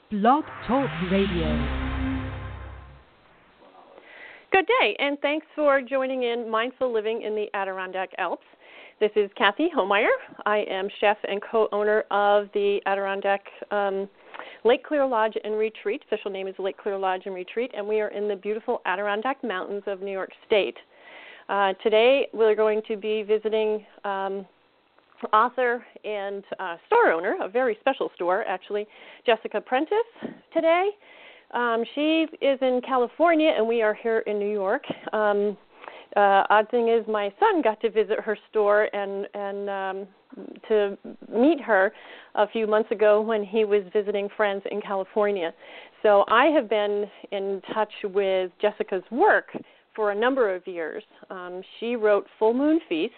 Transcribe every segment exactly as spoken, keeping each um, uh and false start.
Blog Talk Radio. Good day, and thanks for joining in Mindful Living in the Adirondack Alps. This is Kathy Homeyer. I am chef and co-owner of the Adirondack um, Lake Clear Lodge and Retreat. Official name is Lake Clear Lodge and Retreat, and we are in the beautiful Adirondack Mountains of New York State. Uh, today, we're going to be visiting um, author and uh, store owner, a very special store, actually, Jessica Prentice today. Um, she is in California, and we are here in New York. Um, uh, odd thing is my son got to visit her store and, and um, to meet her a few months ago when he was visiting friends in California. So I have been in touch with Jessica's work for a number of years. Um, she wrote Full Moon Feast,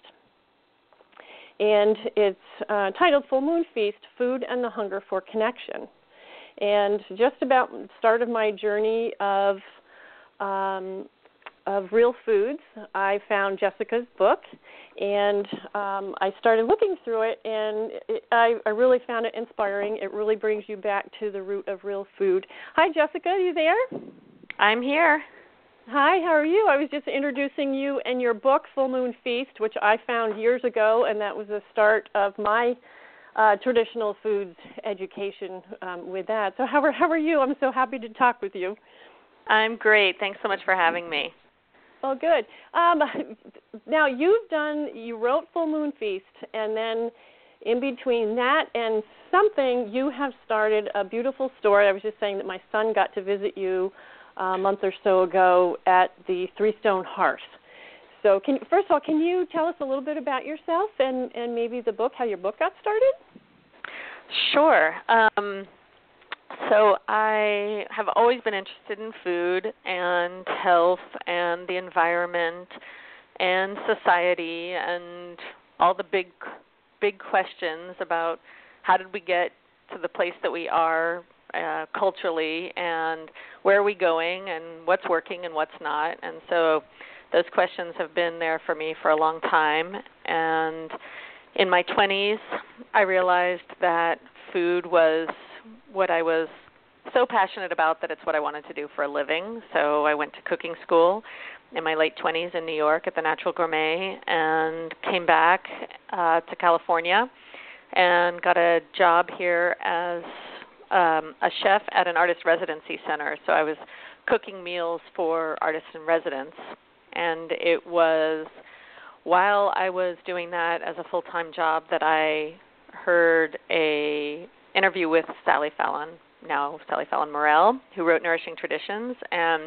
and it's uh, titled Full Moon Feast, Food and the Hunger for Connection. And just about the start of my journey of um, of real foods, I found Jessica's book, and um, I started looking through it, and it, I, I really found it inspiring. It really brings you back to the root of real food. Hi, Jessica, are you there? I'm here. Hi, how are you? I was just introducing you and your book, Full Moon Feast, which I found years ago, and that was the start of my uh, traditional foods education um, with that. So how are, how are you? I'm so happy to talk with you. I'm great. Thanks so much for having me. Oh, good. Um, now, you've done, you wrote Full Moon Feast, and then in between that and something, you have started a beautiful store. I was just saying that my son got to visit you a month or so ago at the Three Stone Hearth. So can, first of all, can you tell us a little bit about yourself and, and maybe the book, how your book got started? Sure. Um, so I have always been interested in food and health and the environment and society and all the big, big questions about how did we get to the place that we are uh, culturally, and where are we going, and what's working and what's not. And so those questions have been there for me for a long time. And in my twenties, I realized that food was what I was so passionate about that it's what I wanted to do for a living. So I went to cooking school in my late twenties in New York at the Natural Gourmet, and came back uh, to California and got a job here as um, a chef at an artist residency center. So I was cooking meals for artists in residence. And it was while I was doing that as a full-time job that I heard a interview with Sally Fallon, now Sally Fallon Morell, who wrote Nourishing Traditions, and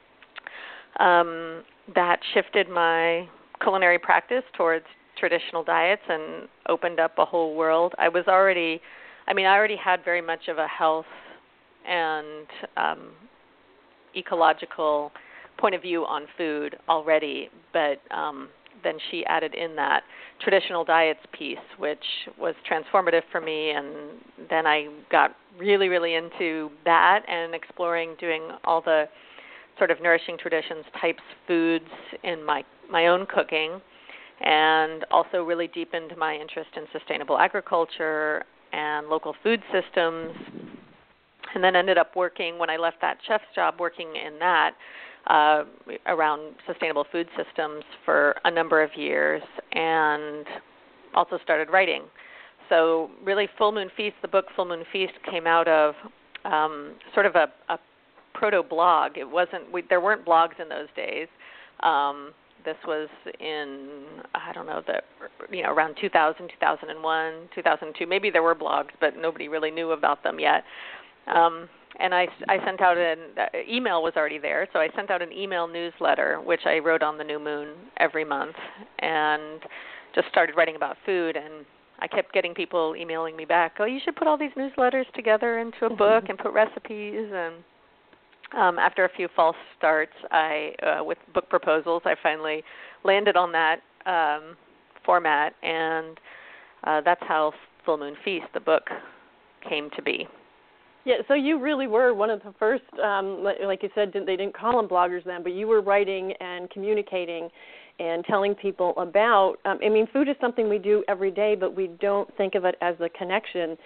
um, that shifted my culinary practice towards traditional diets and opened up a whole world. I was already, I mean, I already had very much of a health and um, ecological point of view on food already, but um, then she added in that traditional diets piece, which was transformative for me, and then I got really, really into that and exploring doing all the sort of nourishing traditions types foods in my, my own cooking, and also really deepened my interest in sustainable agriculture and local food systems, and then ended up working, when I left that chef's job, working in that, Uh, around sustainable food systems for a number of years, and also started writing. So really Full Moon Feast, the book Full Moon Feast, came out of um, sort of a, a proto-blog. It wasn't, we, there weren't blogs in those days. Um, this was in, I don't know, the you know around two thousand, two thousand one, two thousand two. Maybe there were blogs, but nobody really knew about them yet. Um, And I, I sent out an uh, email was already there, so I sent out an email newsletter, which I wrote on the new moon every month, and just started writing about food. And I kept getting people emailing me back, oh, you should put all these newsletters together into a book and put recipes. And um, after a few false starts, I uh, with book proposals, I finally landed on that um, format, and uh, that's how Full Moon Feast, the book, came to be. Yeah, so you really were one of the first, um, like you said, they didn't call them bloggers then, but you were writing and communicating and telling people about, um, I mean, food is something we do every day, but we don't think of it as a connection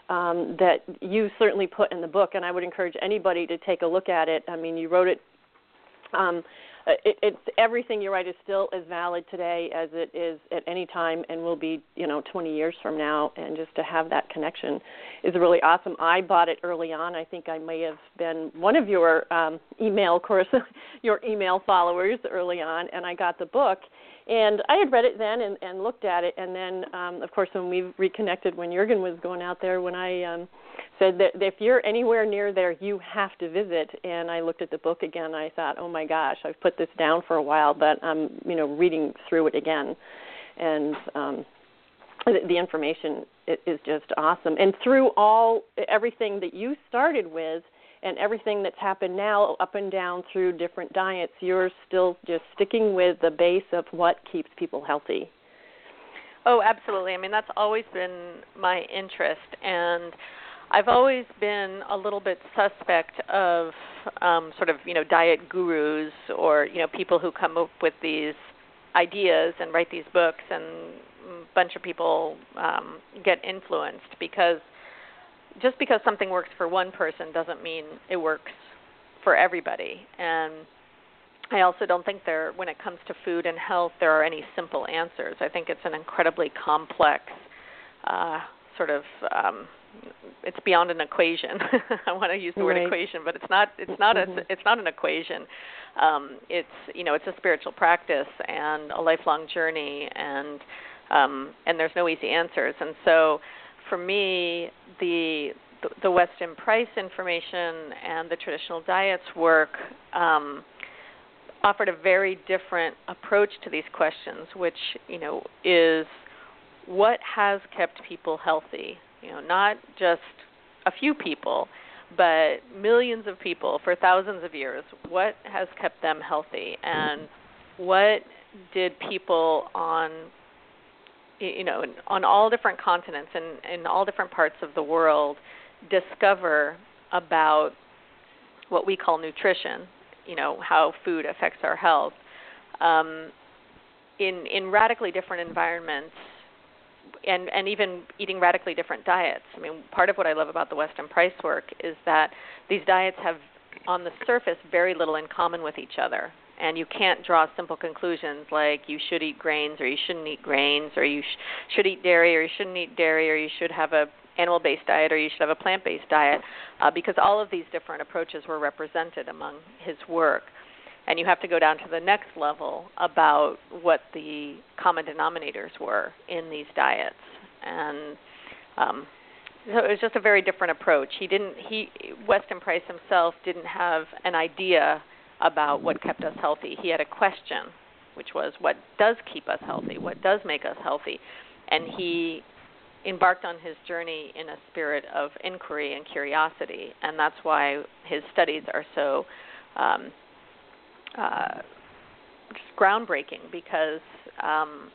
um, that you certainly put in the book, and I would encourage anybody to take a look at it. I mean, you wrote it. Um, it it's everything you write is still as valid today as it is at any time, and will be, you know, twenty years from now. And just to have that connection is really awesome. I bought it early on. I think I may have been one of your um, email course, your email followers early on, and I got the book. And I had read it then and, and looked at it, and then, um, of course, when we reconnected, when Jürgen was going out there, when I um, said that if you're anywhere near there, you have to visit, and I looked at the book again, I thought, oh, my gosh, I've put this down for a while, but I'm, you know, reading through it again. And um, the, the information is just awesome. And through all, everything that you started with, and everything that's happened now up and down through different diets, you're still just sticking with the base of what keeps people healthy. Oh, absolutely. I mean, that's always been my interest, and I've always been a little bit suspect of um, sort of, you know, diet gurus, or, you know, people who come up with these ideas and write these books, and a bunch of people um, get influenced, because just because something works for one person doesn't mean it works for everybody. And I also don't think there, when it comes to food and health, there are any simple answers. I think it's an incredibly complex uh, sort of, um, it's beyond an equation. I want to use the word right. equation, but it's not. It's not mm-hmm. a. It's not an equation. Um, it's you know, it's a spiritual practice and a lifelong journey, and um, and there's no easy answers. And so, for me, the the Weston Price information and the traditional diets work um, offered a very different approach to these questions, which, you know, is what has kept people healthy? You know, not just a few people, but millions of people for thousands of years. What has kept them healthy, and what did people on you know, on all different continents and in all different parts of the world discover about what we call nutrition, you know, how food affects our health, um, in in radically different environments, and, and even eating radically different diets. I mean, part of what I love about the Weston Price work is that these diets have, on the surface, very little in common with each other. And you can't draw simple conclusions like you should eat grains or you shouldn't eat grains, or you sh- should eat dairy or you shouldn't eat dairy, or you should have a animal-based diet or you should have a plant-based diet, uh, because all of these different approaches were represented among his work. And you have to go down to the next level about what the common denominators were in these diets. And um, so it was just a very different approach. He didn't. He Weston Price himself didn't have an idea about what kept us healthy. He had a question, which was, what does keep us healthy? What does make us healthy? And he embarked on his journey in a spirit of inquiry and curiosity, and that's why his studies are so um, uh, just groundbreaking, because um,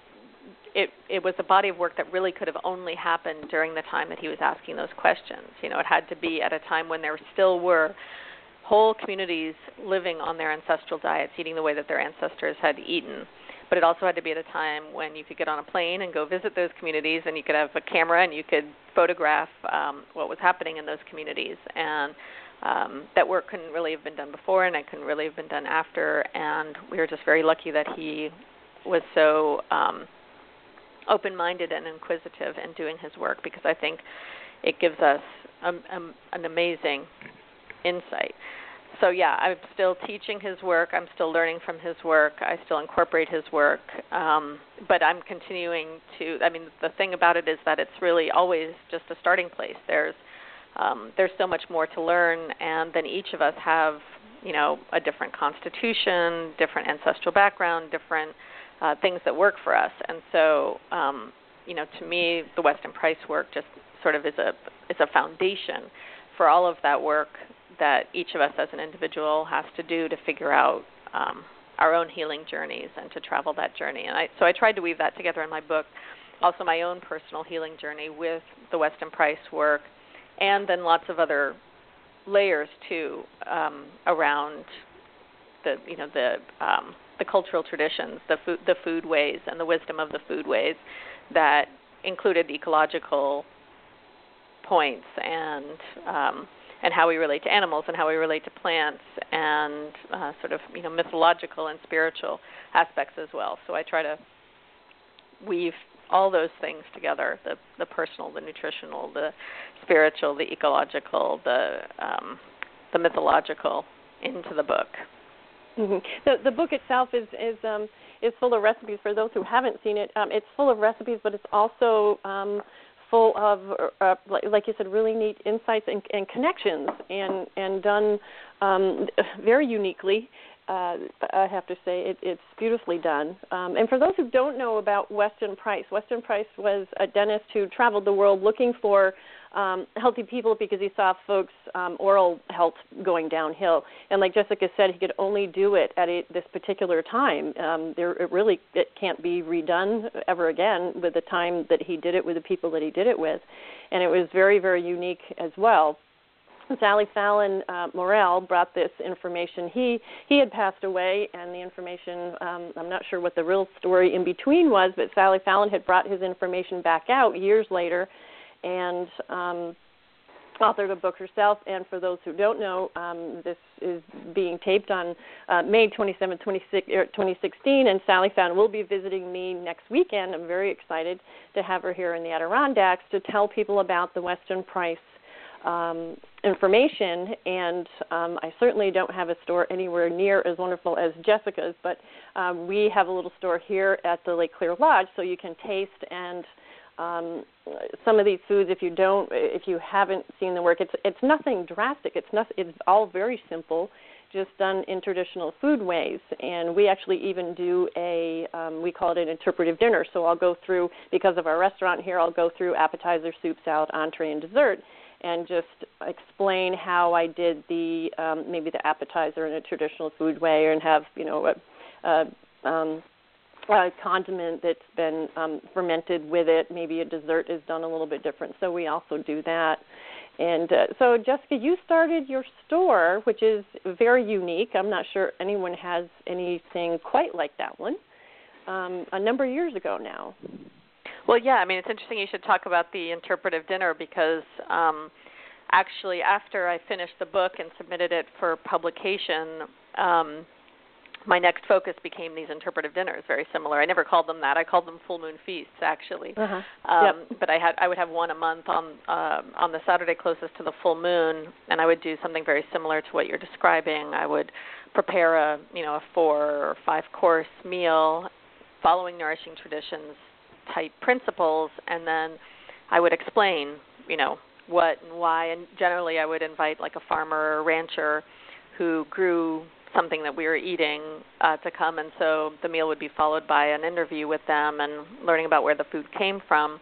it, it was a body of work that really could have only happened during the time that he was asking those questions. You know, it had to be at a time when there still were whole communities living on their ancestral diets, eating the way that their ancestors had eaten. But it also had to be at a time when you could get on a plane and go visit those communities, and you could have a camera and you could photograph um, what was happening in those communities. And um, that work couldn't really have been done before, and it couldn't really have been done after. And we were just very lucky that he was so um, open-minded and inquisitive in doing his work, because I think it gives us um, um, an amazing insight. So yeah, I'm still teaching his work. I'm still learning from his work. I still incorporate his work. Um, but I'm continuing to, I mean, the thing about it is that it's really always just a starting place. There's um, there's so much more to learn, and then each of us have, you know, a different constitution, different ancestral background, different uh, things that work for us. And so, um, you know, to me, the Weston Price work just sort of is a is a foundation for all of that work that each of us as an individual has to do to figure out um, our own healing journeys and to travel that journey. And I, so I tried to weave that together in my book, also my own personal healing journey with the Weston Price work, and then lots of other layers too um, around the you know the um, the cultural traditions, the food the food ways, and the wisdom of the food ways that included ecological points, and um, and how we relate to animals and how we relate to plants, and uh, sort of you know mythological and spiritual aspects as well. So I try to weave all those things together: the the personal, the nutritional, the spiritual, the ecological, the um, the mythological into the book. Mm-hmm. The the book itself is is um, is full of recipes. For those who haven't seen it, um, it's full of recipes, but it's also um, full of, uh, like you said, really neat insights and, and connections, and and done um, very uniquely. Uh, I have to say it, it's beautifully done. Um, and for those who don't know about Weston Price, Weston Price was a dentist who traveled the world looking for um, healthy people because he saw folks' um, oral health going downhill. And like Jessica said, he could only do it at a, this particular time. Um, there, it really it can't be redone ever again with the time that he did it with the people that he did it with. And it was very, very unique as well. Sally Fallon uh, Morell brought this information. He he had passed away, and the information, um, I'm not sure what the real story in between was, but Sally Fallon had brought his information back out years later and um, authored a book herself. And for those who don't know, um, this is being taped on uh, May twenty-seventh, twenty sixteen, and Sally Fallon will be visiting me next weekend. I'm very excited to have her here in the Adirondacks to tell people about the Weston Price Um, information, and um, I certainly don't have a store anywhere near as wonderful as Jessica's, but um, we have a little store here at the Lake Clear Lodge, so you can taste and um, some of these foods. If you don't, if you haven't seen the work, it's it's nothing drastic. It's not. It's all very simple, just done in traditional food ways. And we actually even do a um, we call it an interpretive dinner. So I'll go through, because of our restaurant here, I'll go through appetizer, soup, salad, entree, and dessert, and just explain how I did the um, maybe the appetizer in a traditional food way, and have you know a, a, um, a condiment that's been um, fermented with it. Maybe a dessert is done a little bit different. So we also do that. And uh, so Jessica, you started your store, which is very unique. I'm not sure anyone has anything quite like that one. Um, a number of years ago now. Well, yeah, I mean, it's interesting you should talk about the interpretive dinner, because um, actually after I finished the book and submitted it for publication, um, my next focus became these interpretive dinners, very similar. I never called them that. I called them full moon feasts, actually. Uh-huh. Um, yep. But I had I would have one a month on uh, on the Saturday closest to the full moon, and I would do something very similar to what you're describing. I would prepare a you know a four or five course meal, following Nourishing Traditions type principles, and then I would explain, you know, what and why, and generally I would invite like a farmer or a rancher who grew something that we were eating uh, to come, and so the meal would be followed by an interview with them and learning about where the food came from.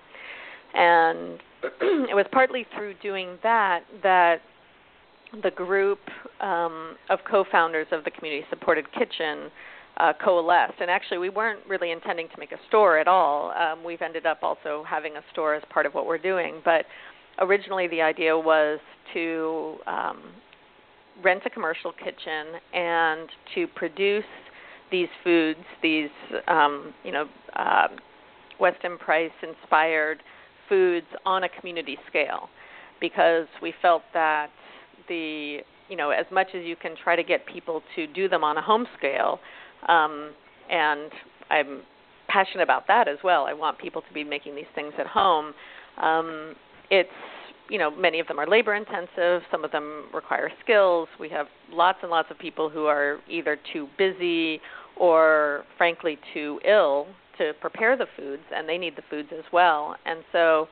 And it was partly through doing that that the group um, of co-founders of the Community Supported Kitchen Uh, coalesced. And actually, we weren't really intending to make a store at all. Um, we've ended up also having a store as part of what we're doing. But originally, the idea was to um, rent a commercial kitchen and to produce these foods, these um, you know uh, Weston Price-inspired foods on a community scale, because we felt that the you know as much as you can try to get people to do them on a home scale. Um, and I'm passionate about that as well. I want people to be making these things at home. Um, it's, you know, many of them are labor intensive. Some of them require skills. We have lots and lots of people who are either too busy or, frankly, too ill to prepare the foods, and they need the foods as well. And so,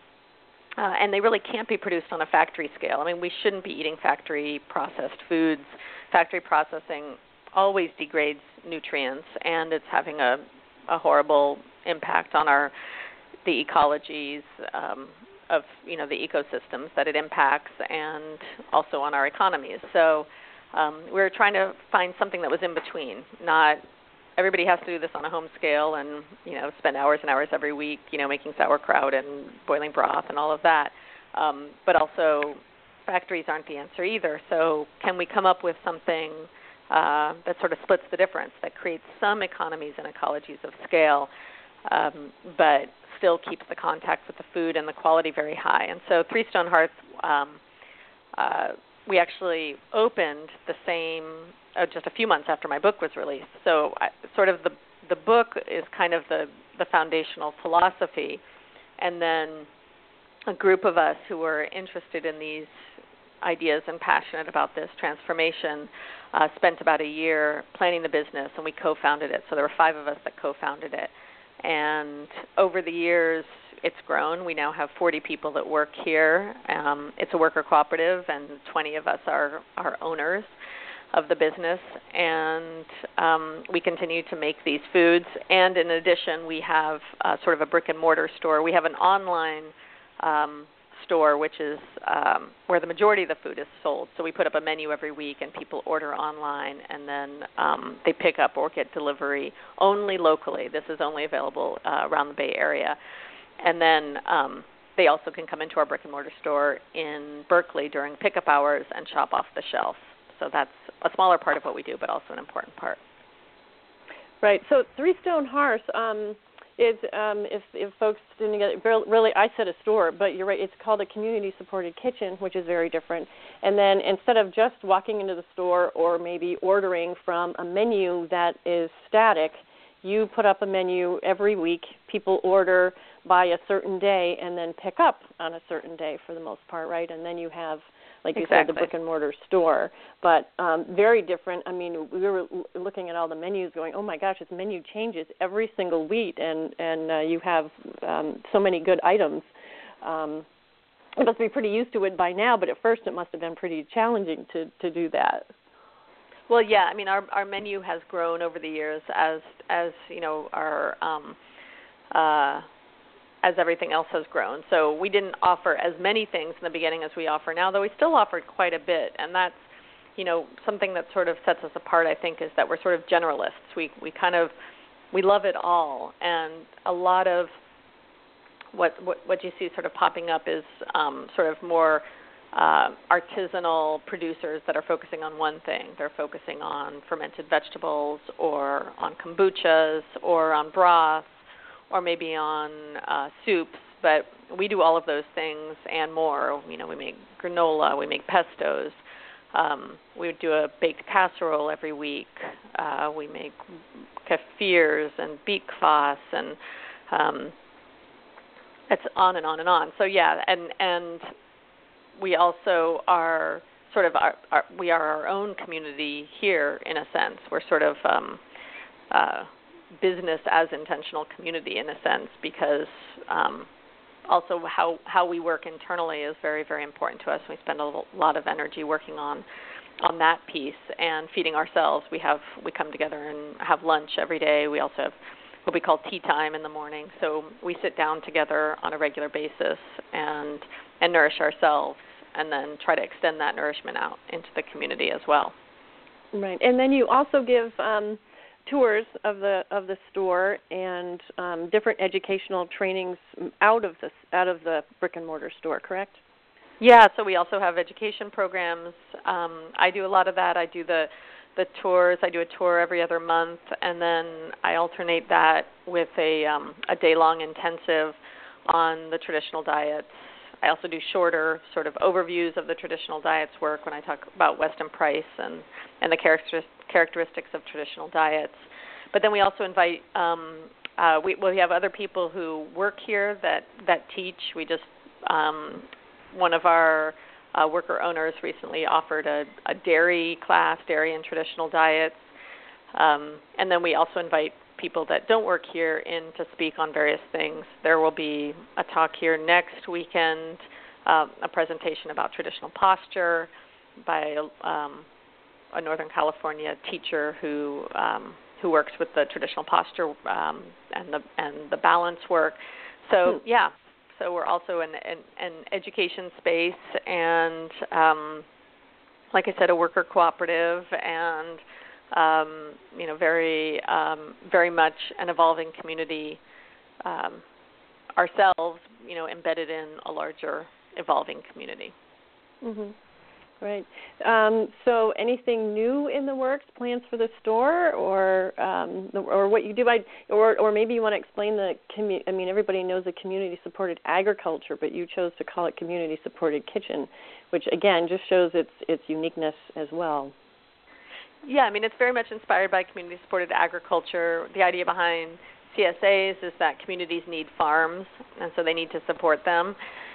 uh, and they really can't be produced on a factory scale. I mean, we shouldn't be eating factory processed foods. Factory processing always degrades nutrients, and it's having a, a horrible impact on our the ecologies um, of you know the ecosystems that it impacts, and also on our economies. So um, we were trying to find something that was in between. Not everybody has to do this on a home scale, and you know spend hours and hours every week, you know, making sauerkraut and boiling broth and all of that. Um, but also, factories aren't the answer either. So can we come up with something Uh, that sort of splits the difference, that creates some economies and ecologies of scale, um, but still keeps the contact with the food and the quality very high. And so Three Stone Hearth, um, uh, we actually opened the same uh, just a few months after my book was released. So I, sort of the the book is kind of the, the foundational philosophy, and then a group of us who were interested in these ideas and passionate about this transformation uh, spent about a year planning the business, and we co-founded it. So there were five of us that co-founded it. And over the years, it's grown. We now have forty people that work here. Um, it's a worker cooperative, and twenty of us are, are owners of the business. And um, we continue to make these foods. And in addition, we have uh, sort of a brick-and-mortar store. We have an online um, store, which is um, where the majority of the food is sold. So we put up a menu every week, and people order online, and then um, they pick up or get delivery only locally. This is only available uh, around the Bay Area. And then um, they also can come into our brick-and-mortar store in Berkeley during pickup hours and shop off the shelf. So that's a smaller part of what we do, but also an important part. Right. So Three Stone Hearth, um, is, um, if, if folks didn't get it, really, I said a store, but you're right, it's called a community-supported kitchen, which is very different. And then instead of just walking into the store or maybe ordering from a menu that is static, you put up a menu every week. People order by a certain day and then pick up on a certain day for the most part, right? And then you have, like you exactly. said, the brick-and-mortar store. But um, very different. I mean, we were l- looking at all the menus going, oh, my gosh, this menu changes every single week, and, and uh, you have um, so many good items. Um, it must be pretty used to it by now, but at first it must have been pretty challenging to, to do that. Well, yeah, I mean, our our menu has grown over the years as, as you know, our um, uh, as everything else has grown. So we didn't offer as many things in the beginning as we offer now, though we still offered quite a bit. And that's, you know, something that sort of sets us apart, I think, is that we're sort of generalists. We we kind of, we love it all. And a lot of what what, what you see sort of popping up is um, sort of more uh, artisanal producers that are focusing on one thing. They're focusing on fermented vegetables or on kombuchas or on broth, or maybe on uh, soups, but we do all of those things and more. You know, we make granola, we make pestos, um, we do a baked casserole every week, uh, we make kefirs and beet kvass, and um, it's on and on and on. So yeah, and and we also are sort of our, our we are our own community here in a sense. We're sort of um, uh, business as intentional community in a sense, because um, also how, how we work internally is very, very important to us. We spend a lot of energy working on on that piece and feeding ourselves. We have we come together and have lunch every day. We also have what we call tea time in the morning. So we sit down together on a regular basis and and nourish ourselves, and then try to extend that nourishment out into the community as well. Right, and then you also give um, tours of the of the store and um, different educational trainings out of the out of the brick and mortar store, correct? Yeah, so we also have education programs. Um, I do a lot of that. I do the the tours. I do a tour every other month, and then I alternate that with a um, a day-long intensive on the traditional diets. I also do shorter sort of overviews of the traditional diets work when I talk about Weston Price and, and the character, characteristics of traditional diets. But then we also invite, um, uh, we, well, we have other people who work here that, that teach. We just, um, one of our uh, worker owners recently offered a, a dairy class, dairy and traditional diets. Um, and then we also invite people that don't work here in to speak on various things. There will be a talk here next weekend, uh, a presentation about traditional posture by um, a Northern California teacher who um, who works with the traditional posture um, and the and the balance work. So yeah, so we're also in an education space and, um, like I said, a worker cooperative and Um, you know, very, um, very much an evolving community um, ourselves, you know, embedded in a larger evolving community. Mm-hmm. Right. Um, so, anything new in the works? Plans for the store, or um, the, or what you do? I, or or maybe you want to explain the commu- I mean, everybody knows the community-supported agriculture, but you chose to call it community-supported kitchen, which again just shows its its uniqueness as well. Yeah, I mean, it's very much inspired by community-supported agriculture. The idea behind C S As is that communities need farms, and so they need to support them.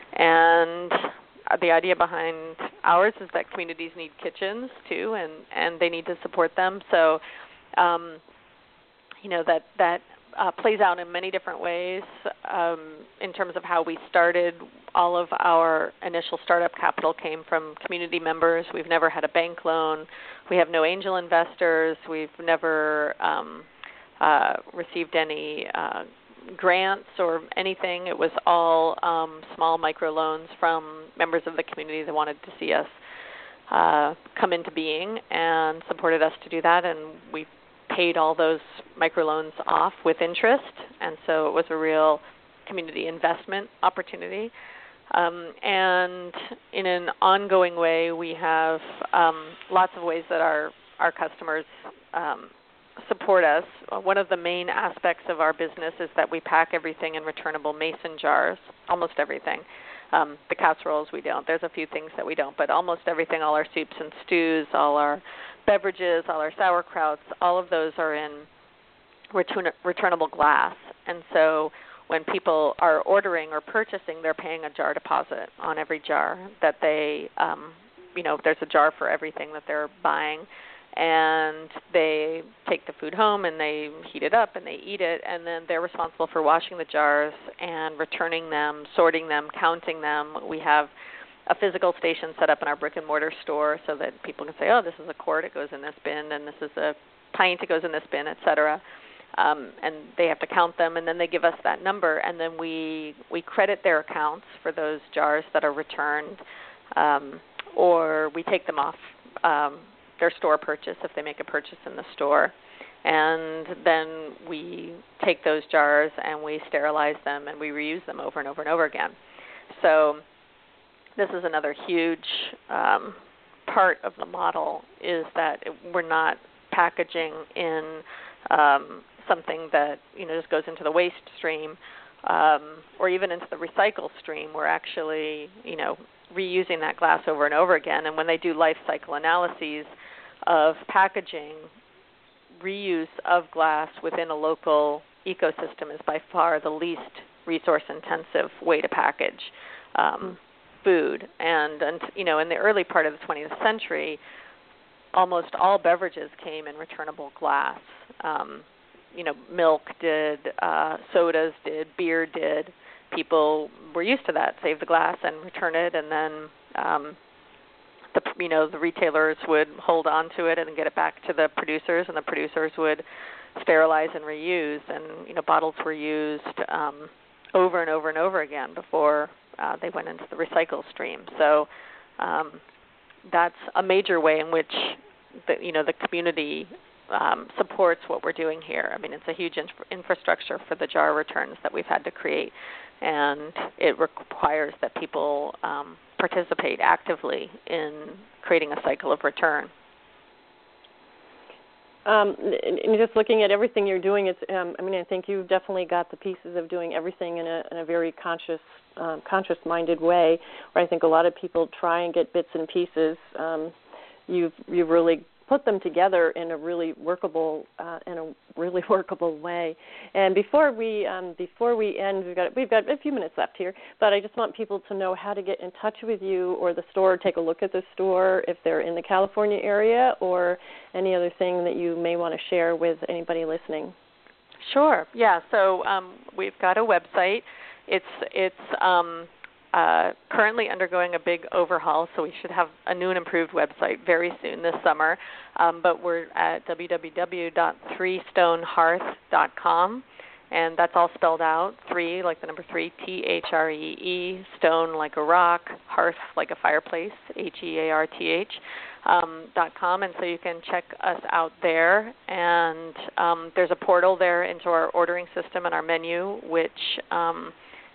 And the idea behind ours is that communities need kitchens too, and, and they need to support them. So, um, you know, that that uh, plays out in many different ways. Um, in terms of how we started, all of our initial startup capital came from community members. We've never had a bank loan. We have no angel investors. We've never um, uh, received any uh, grants or anything. It was all um, small microloans from members of the community that wanted to see us uh, come into being and supported us to do that, and we paid all those microloans off with interest, and so it was a real community investment opportunity. Um, and in an ongoing way, we have um, lots of ways that our, our customers um, support us. One of the main aspects of our business is that we pack everything in returnable mason jars, almost everything. Um, the casseroles we don't. There's a few things that we don't, but almost everything, all our soups and stews, all our beverages, all our sauerkrauts, all of those are in return- returnable glass. And so when people are ordering or purchasing, they're paying a jar deposit on every jar that they, um, you know, there's a jar for everything that they're buying. And they take the food home and they heat it up and they eat it, and then they're responsible for washing the jars and returning them, sorting them, counting them. We have a physical station set up in our brick and mortar store so that people can say, oh, this is a quart, it goes in this bin, and this is a pint, it goes in this bin, et cetera. Um, and they have to count them, and then they give us that number, and then we we credit their accounts for those jars that are returned, um, or we take them off um, their store purchase if they make a purchase in the store. And then we take those jars and we sterilize them and we reuse them over and over and over again. So this is another huge um, part of the model, is that it, we're not packaging in um, something that, you know, just goes into the waste stream um, or even into the recycle stream. We're actually, you know, reusing that glass over and over again. And when they do life cycle analyses of packaging, reuse of glass within a local ecosystem is by far the least resource-intensive way to package um, food. And, and, you know, in the early part of the twentieth century, almost all beverages came in returnable glass. Um, you know, milk did, uh, sodas did, beer did. People were used to that, save the glass and return it, and then um, the you know the retailers would hold on to it and get it back to the producers, and the producers would sterilize and reuse. And you know, bottles were used um, over and over and over again before uh, they went into the recycle stream. So um, that's a major way in which the you know the community um, supports what we're doing here. I mean, it's a huge infra- infrastructure for the jar returns that we've had to create, and it requires that people um, participate actively in creating a cycle of return. Um, and just looking at everything you're doing, it's. Um, I mean, I think you've definitely got the pieces of doing everything in a, in a very conscious, um, conscious-minded way. Where I think a lot of people try and get bits and pieces. Um, you've you've really put them together in a really workable, uh, in a really workable way. And before we um, before we end, we've got we've got a few minutes left here. But I just want people to know how to get in touch with you or the store. Take a look at the store if they're in the California area, or any other thing that you may want to share with anybody listening. Sure. Yeah. So um, we've got a website. It's it's um, uh, currently undergoing a big overhaul, so we should have a new and improved website very soon this summer. Um, but we're at w w w dot three stone hearth dot com, and that's all spelled out. Three, like the number three, T H R E E, stone like a rock, hearth like a fireplace, H E A R T H. Um, dot com, and so you can check us out there. And um, there's a portal there into our ordering system and our menu, which um,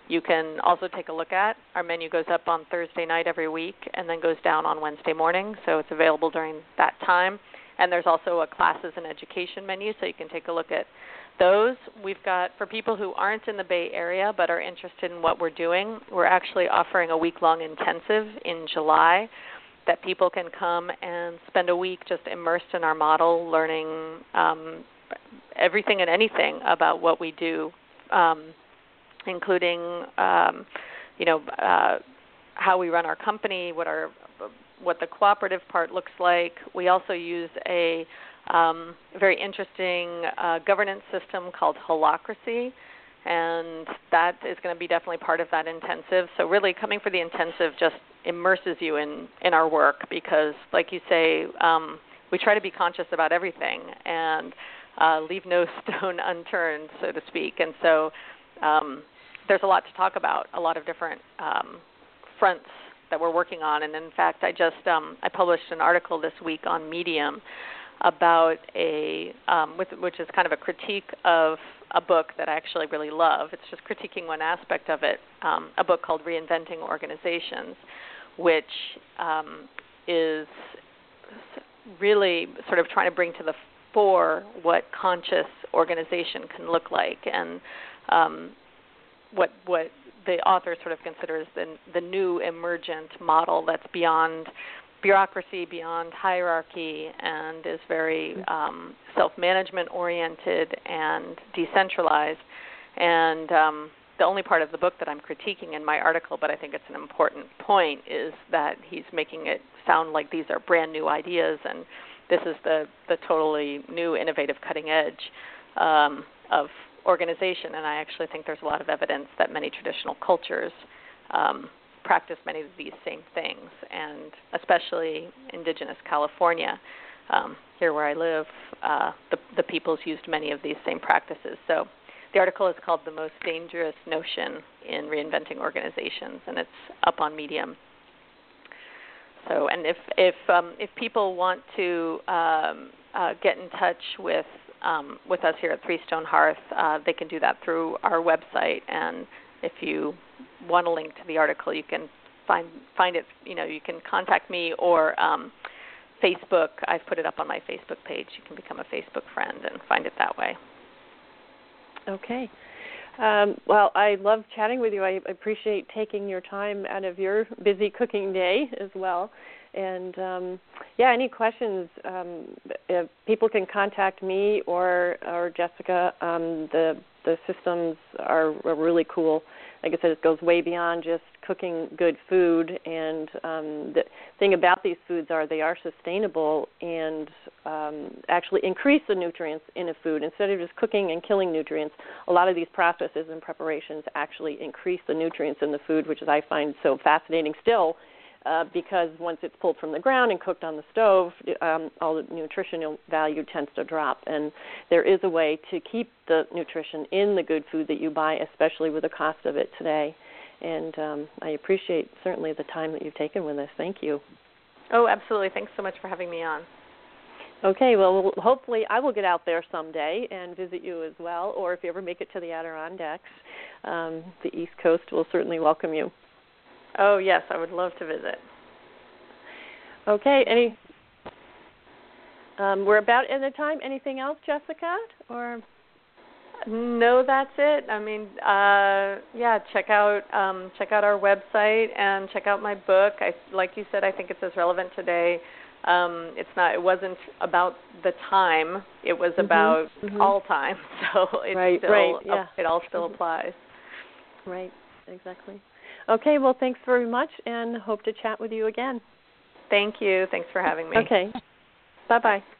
you can also take a look at. Our menu goes up on Thursday night every week and then goes down on Wednesday morning, so it's available during that time. And there's also a classes and education menu, so you can take a look at those. We've got, for people who aren't in the Bay Area but are interested in what we're doing, we're actually offering a week-long intensive in July that people can come and spend a week just immersed in our model, learning um, everything and anything about what we do, um, including, um, you know, uh, how we run our company, what our what the cooperative part looks like. We also use a um, very interesting uh, governance system called Holacracy, and that is going to be definitely part of that intensive. So really coming for the intensive just immerses you in, in our work because, like you say, um, we try to be conscious about everything and uh, leave no stone unturned, so to speak. And so um, there's a lot to talk about, a lot of different um, fronts that we're working on. And in fact, I just um, I published an article this week on Medium about a, um, with, which is kind of a critique of a book that I actually really love. It's just critiquing one aspect of it, um, a book called Reinventing Organizations, which um, is really sort of trying to bring to the fore what conscious organization can look like, and um, what what the author sort of considers the the new emergent model that's beyond bureaucracy, beyond hierarchy, and is very um, self-management oriented and decentralized. And um, the only part of the book that I'm critiquing in my article, but I think it's an important point, is that he's making it sound like these are brand new ideas, and this is the, the totally new, innovative, cutting edge um, of organization. And I actually think there's a lot of evidence that many traditional cultures um, practice many of these same things, and especially indigenous California, um, here where I live, uh, the, the peoples used many of these same practices. So the article is called The Most Dangerous Notion in Reinventing Organizations, and it's up on Medium. So, and if if um, if people want to um, uh, get in touch with um, with us here at Three Stone Hearth, uh, they can do that through our website. And if you want a link to the article, you can find find it. You know, you can contact me or um, Facebook. I've put it up on my Facebook page. You can become a Facebook friend and find it that way. Okay. Um, well, I love chatting with you. I appreciate taking your time out of your busy cooking day as well. And, um, yeah, any questions, um, if people can contact me or or Jessica. Um, the the systems are, are really cool. Like I said, it goes way beyond just cooking good food. And um, the thing about these foods are they are sustainable and um, actually increase the nutrients in a food. Instead of just cooking and killing nutrients, a lot of these processes and preparations actually increase the nutrients in the food, which is I find so fascinating still. Uh, because once it's pulled from the ground and cooked on the stove, um, all the nutritional value tends to drop. And there is a way to keep the nutrition in the good food that you buy, especially with the cost of it today. And um, I appreciate certainly the time that you've taken with us. Thank you. Oh, absolutely. Thanks so much for having me on. Okay, well, hopefully I will get out there someday and visit you as well, or if you ever make it to the Adirondacks, um, the East Coast will certainly welcome you. Oh, yes, I would love to visit. Okay, any, um, we're about in the time. Anything else, Jessica? Or no, that's it. I mean, uh, yeah, check out um, check out our website and check out my book. I, like you said, I think it's as relevant today. Um, it's not. It wasn't about the time. It was mm-hmm, about mm-hmm. all time. So it right, still right, yeah. uh, it all still applies. Right, exactly. Okay, well, thanks very much, and hope to chat with you again. Thank you. Thanks for having me. Okay. Bye-bye.